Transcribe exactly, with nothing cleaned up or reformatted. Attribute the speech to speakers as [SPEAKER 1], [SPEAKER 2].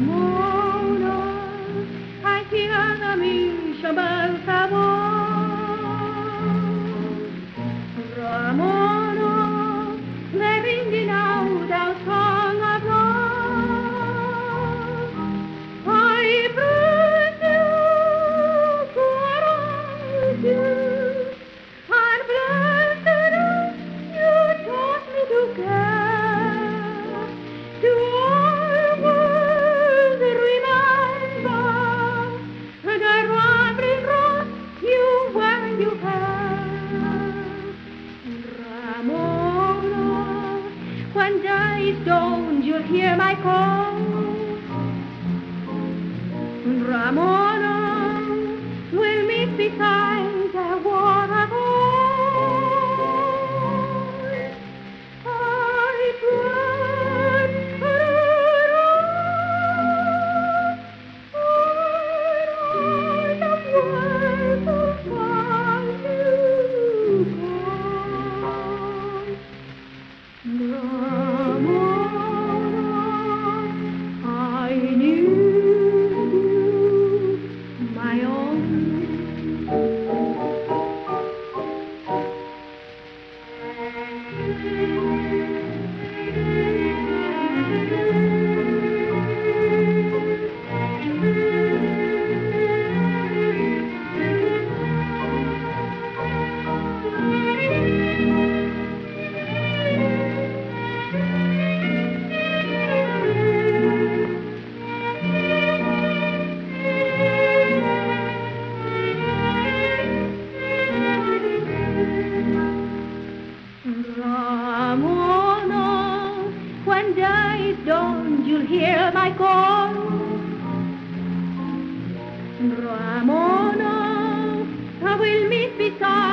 [SPEAKER 1] Ramona, I hear the miserable sabor. Ramona, they're ringing out our song of love. I brought you, caressed you, and blessed you taught me to care. To always remember the lovely rose you wear in your hair. Ramona, when day is dawn, you'll hear my call. Ramona, we'll meet beside the waterfall. I pray, I the way to find you. Ramona, I knew my own. Ramona, when day is dawn, you'll hear my call. Ramona, I will meet beside